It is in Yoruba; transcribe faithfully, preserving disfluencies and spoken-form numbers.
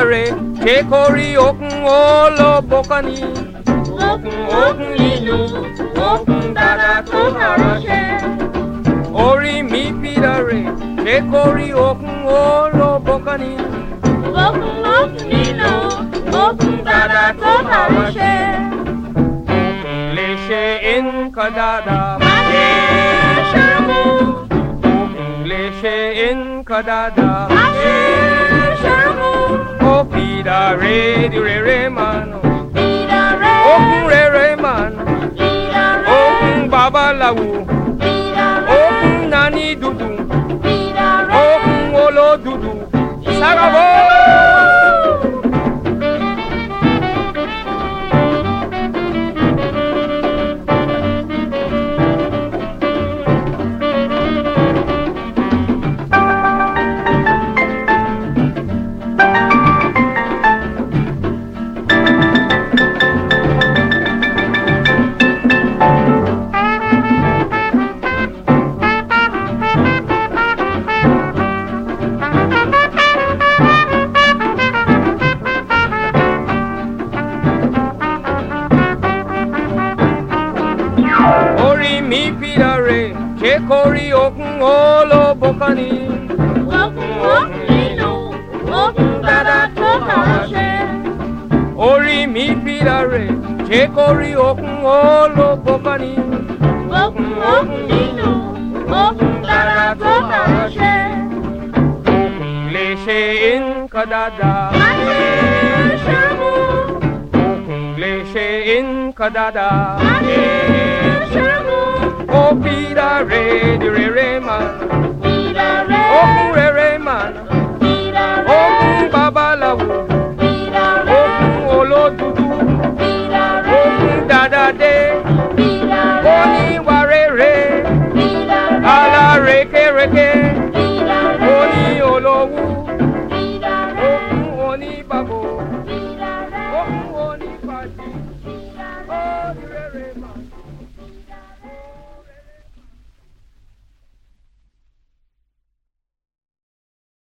re Chekori okun olo bokani Okun okun ìlú, okun dada tó ránṣẹ́. Ori mi pida re Chekori okun olo bokani Okun okun ìlú, okun dada tó ránṣẹ́. Okun le ṣe nǹkan dáadáa. Máṣe ṣẹ́rú, Okun le ṣe nǹkan dáadáa. máṣe ṣẹ́rú. Ó pida re di rere mano. Ìdàrẹ́, Okun rere mano. ìdàrẹ́, Okun babaláwo. ìdàrẹ́, Okun nani dudu. ìdàrẹ́. Okun olódudu. Sagabo. Ori mi pida re Chekori okun olo bokani Okun okun ìlú, okun dada tó ránṣẹ́. Ori mi pida re Chekori okun olo bokani Okun okun ìlú, okun dada tó ránṣẹ́. Okun le ṣe nǹkan dáadáa. Máṣe ṣẹ́rú, Okun le ṣe nǹkan dáadáa. máṣe ṣẹ́rú. Ó pida re di rere mano. Ìdàrẹ́, Okun rere mano. ìdàrẹ́, Okun babaláwo. ìdàrẹ́, Okun olódudu. ìdàrẹ́, Okun dáadáa. ìdàrẹ́, Oníwà rere. ìdàrẹ́, Alárekereke. ìdàrẹ́, Oní olówú. ìdàrẹ́, Okun oníbàbò. ìdàrẹ́, Okun onífàjì. Ó dire.